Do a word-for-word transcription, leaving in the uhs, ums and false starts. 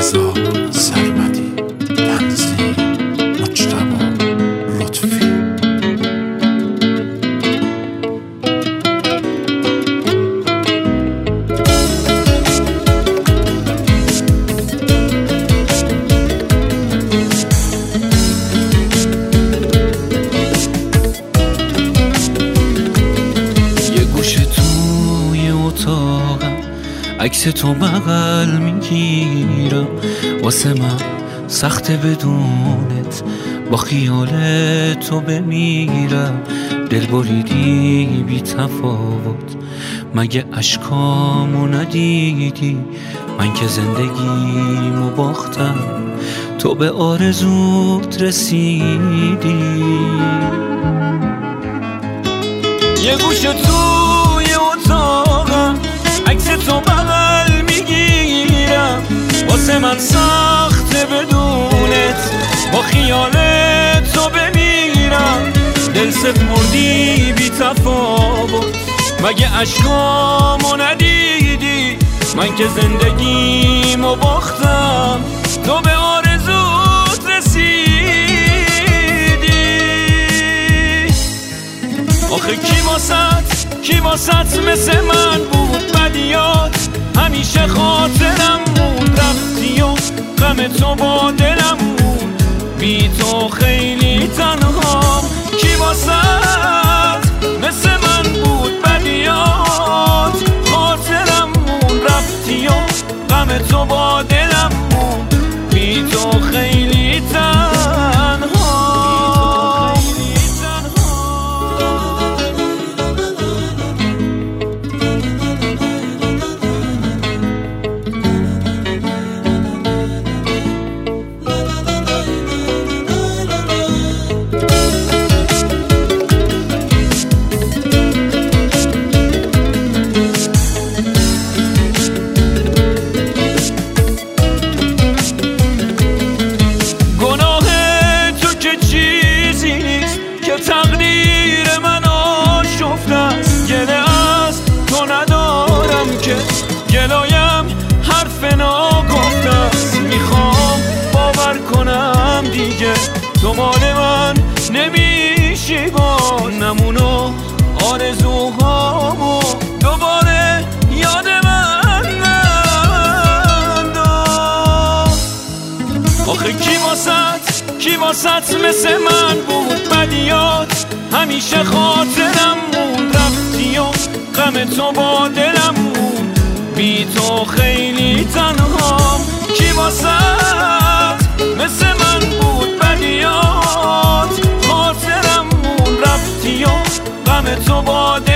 رضا سرمدی، تنظیم مجتبی لطفی. یه گوشه توی اتاقم عکس تو بغل میگیرم، واسه من سخته بدونت با خیال تو بمیرم. دل بریدی بی تفاوت، مگه اشکامو ندیدی؟ من که زندگیمو باختم، تو به آرزوت رسیدی. یه گوشه توی اتاقم عکس تو بغل میگیرم، واسه من سخته بدونت با خیال تو بمیرم. دل سپردی بی تفاوت، مگه اشکامو ندیدی؟ من که زندگیمو باختم، تو به آرزوت رسیدی. آخه کی واسط کی واسط مثل من بود بدیات؟ همیشه خاطرم موند رفتی و غم تو با دلم موند، بی تو خیلی تنهام. کی واسط مثل من بود بدیات؟ خاطرم موند رفتی و غم تو با دلم موند، بی تو خیلی تنهام. تقدیر من آشفته است، گله از تو ندارم که گلایم حرف ناگفته است. میخوام باور کنم دیگه تو مال من نمیشی، با نمونو آرزوهامو دوباره یاد من ننداز. آخه کی واسط کی واسط مثل من بود بدیات؟ همیشه خاطرم موند رفتی و غم تو با دلم موند، بی تو خیلی تنهام. کی واسط مثل من بود بدیات؟ خاطرم موند رفتی و غم تو با دلم